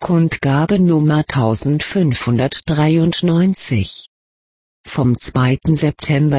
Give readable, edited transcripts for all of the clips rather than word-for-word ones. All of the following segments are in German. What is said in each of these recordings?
Kundgabe Nummer 1593 vom 2. September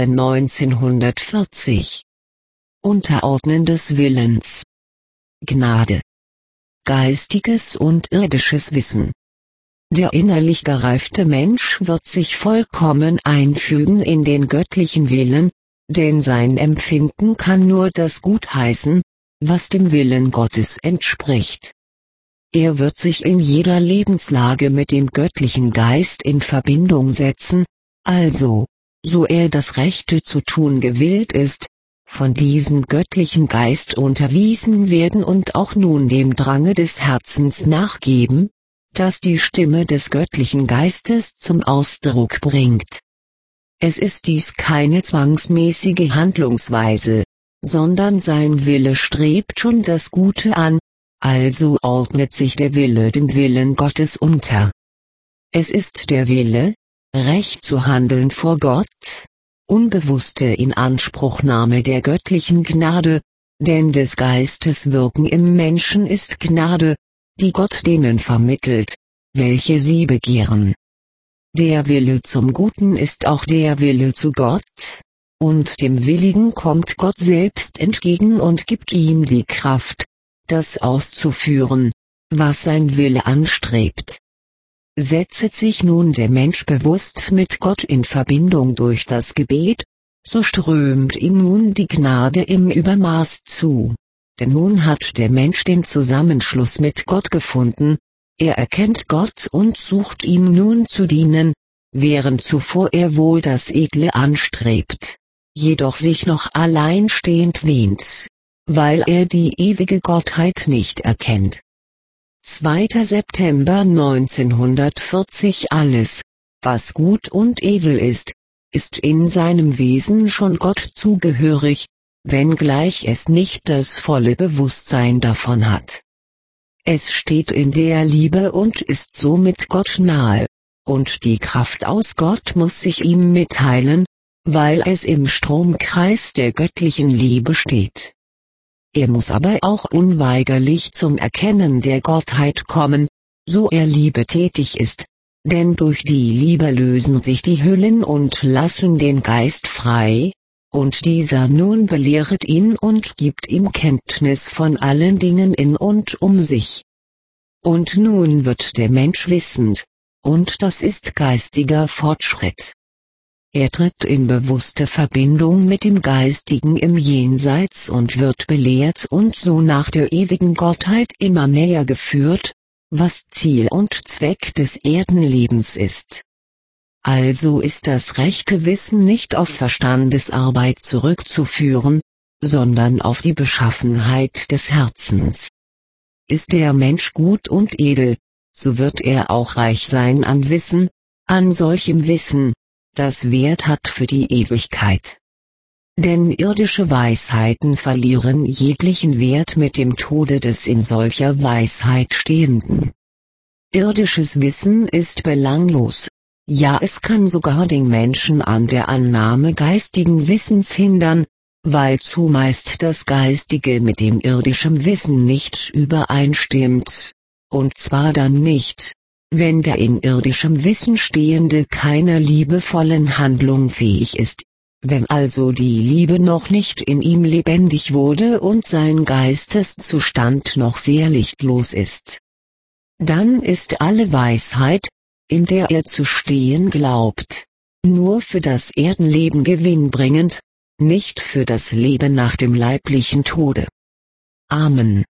1940. Unterordnen des Willens. Gnade. Geistiges und irdisches Wissen. Der innerlich gereifte Mensch wird sich vollkommen einfügen in den göttlichen Willen, denn sein Empfinden kann nur das gutheißen, was dem Willen Gottes entspricht. Er wird sich in jeder Lebenslage mit dem göttlichen Geist in Verbindung setzen, also, so er das Rechte zu tun gewillt ist, von diesem göttlichen Geist unterwiesen werden und auch nun dem Drange des Herzens nachgeben, das die Stimme des göttlichen Geistes zum Ausdruck bringt. Es ist dies keine zwangsmäßige Handlungsweise, sondern sein Wille strebt schon das Gute an, also ordnet sich der Wille dem Willen Gottes unter. Es ist der Wille, recht zu handeln vor Gott, unbewusste Inanspruchnahme der göttlichen Gnade, denn des Geistes Wirken im Menschen ist Gnade, die Gott denen vermittelt, welche sie begehren. Der Wille zum Guten ist auch der Wille zu Gott, und dem Willigen kommt Gott selbst entgegen und gibt ihm die Kraft, das auszuführen, was sein Wille anstrebt. Setzet sich nun der Mensch bewusst mit Gott in Verbindung durch das Gebet, so strömt ihm nun die Gnade im Übermaß zu, denn nun hat der Mensch den Zusammenschluss mit Gott gefunden, er erkennt Gott und sucht ihm nun zu dienen, während zuvor er wohl das Edle anstrebt, jedoch sich noch alleinstehend wähnt, weil er die ewige Gottheit nicht erkennt. 2. September 1940. Alles, was gut und edel ist in seinem Wesen schon Gott zugehörig, wenngleich es nicht das volle Bewusstsein davon hat. Es steht in der Liebe und ist somit Gott nahe, und die Kraft aus Gott muss sich ihm mitteilen, weil es im Stromkreis der göttlichen Liebe steht. Er muss aber auch unweigerlich zum Erkennen der Gottheit kommen, so er Liebe tätig ist, denn durch die Liebe lösen sich die Hüllen und lassen den Geist frei, und dieser nun belehret ihn und gibt ihm Kenntnis von allen Dingen in und um sich. Und nun wird der Mensch wissend, und das ist geistiger Fortschritt. Er tritt in bewusste Verbindung mit dem Geistigen im Jenseits und wird belehrt und so nach der ewigen Gottheit immer näher geführt, was Ziel und Zweck des Erdenlebens ist. Also ist das rechte Wissen nicht auf Verstandesarbeit zurückzuführen, sondern auf die Beschaffenheit des Herzens. Ist der Mensch gut und edel, so wird er auch reich sein an Wissen, an solchem Wissen, das Wert hat für die Ewigkeit. Denn irdische Weisheiten verlieren jeglichen Wert mit dem Tode des in solcher Weisheit Stehenden. Irdisches Wissen ist belanglos, ja es kann sogar den Menschen an der Annahme geistigen Wissens hindern, weil zumeist das Geistige mit dem irdischen Wissen nicht übereinstimmt, und zwar dann nicht, wenn der in irdischem Wissen Stehende keiner liebevollen Handlung fähig ist, wenn also die Liebe noch nicht in ihm lebendig wurde und sein Geisteszustand noch sehr lichtlos ist. Dann ist alle Weisheit, in der er zu stehen glaubt, nur für das Erdenleben gewinnbringend, nicht für das Leben nach dem leiblichen Tode. Amen.